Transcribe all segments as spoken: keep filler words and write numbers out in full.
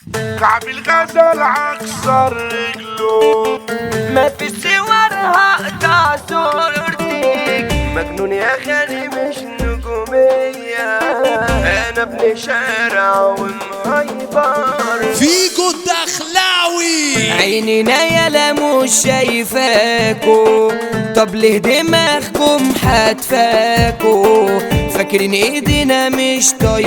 كعب الغزل عكسر رجله، ما في صورها اقطع صورتك. مجنون يا خالي مش نجومية، انا ابن شارع ومهيبر. فيجو الدخلاوي عينينا يالا مش شايفاكو، طب ليه دماغكم حتفاكو؟ فاكرين ايدينا مش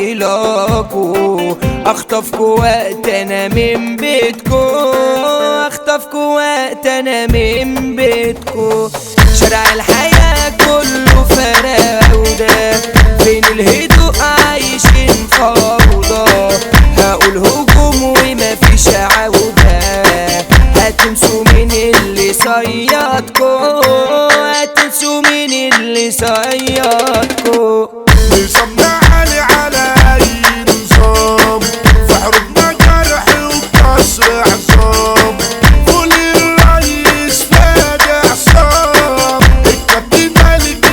طايلاكو، اخطفكو وقت انا من بيتكو، اخطفكو وقت انا من بيتكو. شارع الحياة كله فراودة، فين الهدوء عايشين فوضى. هقول هجوم ومفيش عودة، هتنسوا مين اللي صيادكو، هتنسوا مين اللي صيادكو. نظامنا عالي على اي نظام، في حروبنا جرح وكسر عظام. قول الريس فادي عصام، الكابتن ملك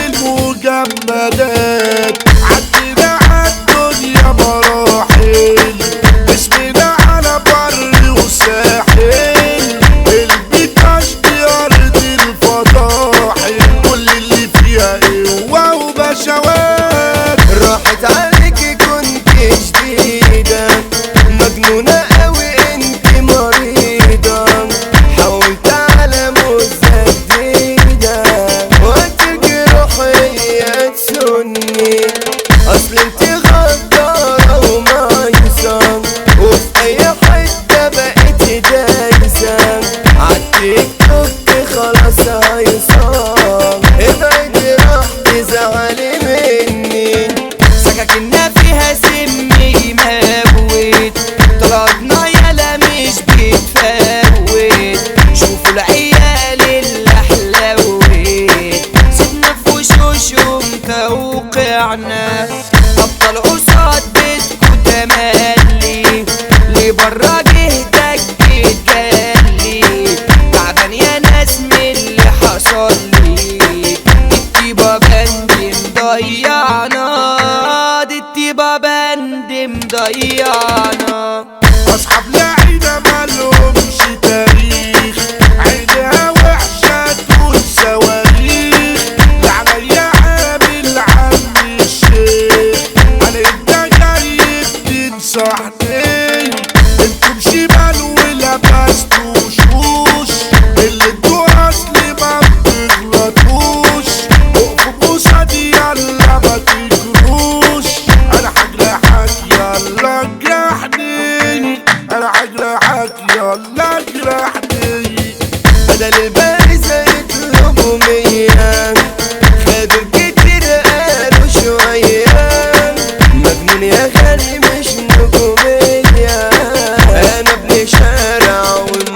المجمدات. عدينا عالدنيا مراحل، اسمنا على بر وساحل. البيتاش دي ارض الفضاحل، كل اللي فيها قوة وبشوات. راحت عليكي كنت جديدة، مجنونة قوي انت مريضة. حاولت على موزة جديدة، وقتك روحي تسني. اصل انت غدارة ومايسة، وفي اي حتة بقيت دايسة. عالتيك توك خلاص هيصان، ابعدي راح تزعلي مني. سكاكيننا فيها سم يموت، طلعتنا يالا مش بتفوت. شوفوا العيال اللي حلوت، سيبنا في وشوشهم توقعنا. ابطال قصاد بيتكو تملي، اللي برا جهدك جالي. تعبان يا ناس من اللي حصل لي، الطيبة بند مضيعنا، دي الطيبة بند مضيعنا. اصحاب لعينة مالهمش تاريخ، عينيها وحشة تقول صواريخ. لعليا عامل عم الشيخ، انا انت جاي بتنصحني. انتم شمال ولبستوا شوش، اللي انتوا اصلي ما بتغلطوش. وقفوا قصادي يلا ما تجروش، انا هجرحك يلا اجرحني، انا هجرحك يلا اجرحني. بدل البارزة يطلبوا مية، خدوا الكتير قالوا شوية. مجنون يا غالي مش نجومية، انا ابن شارع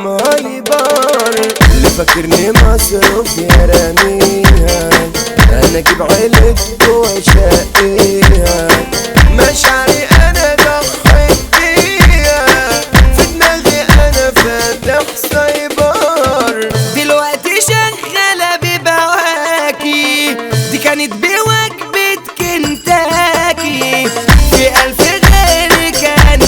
ومهيبر. اللي فاكرني مصروف يا راميها، انا اجيب عيلتكو واشقيها. مشاعري انا ضحيت بيها، في دماغي انا فاتح سايبر. دلوقتي شغالة ببواكي، دي كانت بوجبة كنتاكي. في ألف غيرك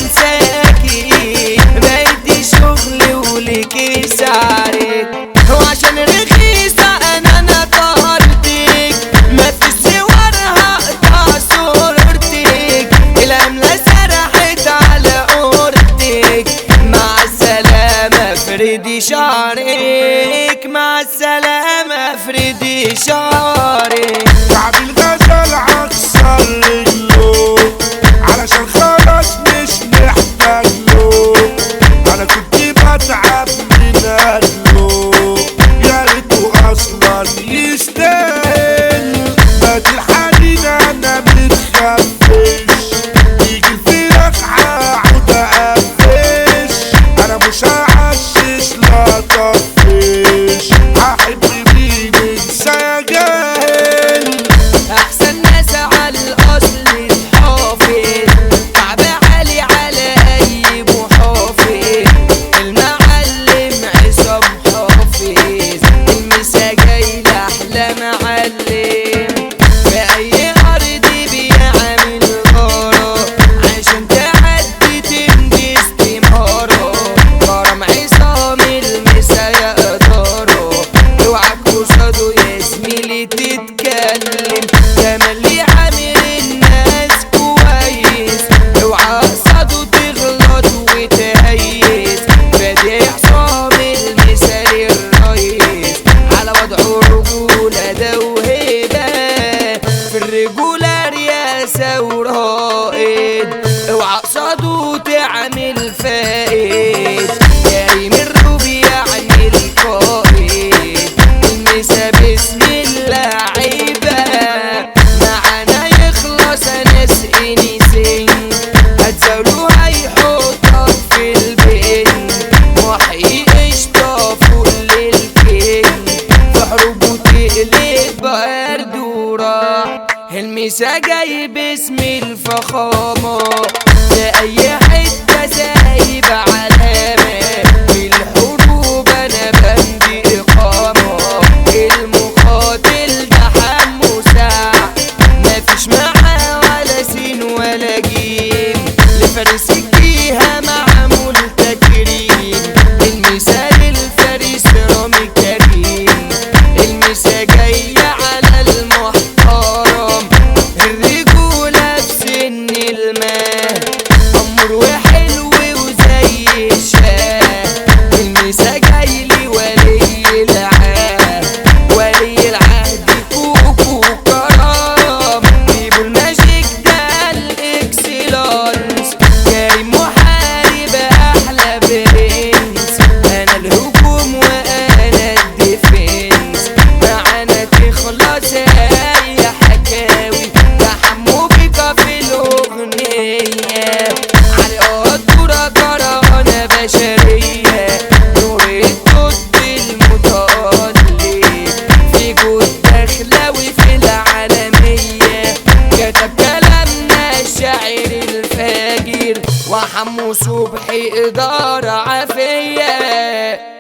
أنساكي، بقيتي شغل وليكي سعرك. وعشان رخيصة أنا نطرتك، ما في صورها اقطع صورتك. العملة سرحت على أورتك، مع السلامة افردي شعرك، مع السلامة افردي شعرك. كعب الغزل عكسر رجله، علشان خلاص مش محتاج له. انا كنت بتعب من اجله، يا ريته اصلا يستاهل. بات الحنين انا متخفش، يجي الفراخ هقعد اقفش. انا مش هعشش لا طفش، هحب مين انسى يا جاي. وعصده تغلط وتهيس فادي عصام المثالي الريس على وضعه رجولة ده وهيبة في الرجولة رياسة ورائد اوعى قصاده تعمل فائد كريم الروبي يعني القائد المسا باسم اللعيبة معانا يخلص ناس انيسين هتزاولوا هيحطك في البين محيي قشطة فوق للكين في حروبه تقلب برد وراح المسا جاي باسم الفخامة لأي حتة سايب علامة في الحروب أنا بندي إقامة المقاتل ده حمو ساعة مفيش معاه ولا سين ولا جيم لفارس الجيهة معمول تكريم المثال الفارس رامي كريم المسا جاي على المحترم الرجولة في سن الماء أمر وحلو وزي الشاه المسا جايلي ولي العهد ولي العهد كوكو كرام جيبوا الماجيك ده الاكسلانس كريم محارب أحلى برنس أنا الهجوم وأنا الديفنس معانا تخلص أي حكاوي تحمو بك في الأغنية على قدرة جرانة بشرية نور الضد المتألق في جود دخلاوي في العالمية كتب كلامنا الشاعر الفاجر وحمو صبحي إدارة عافية.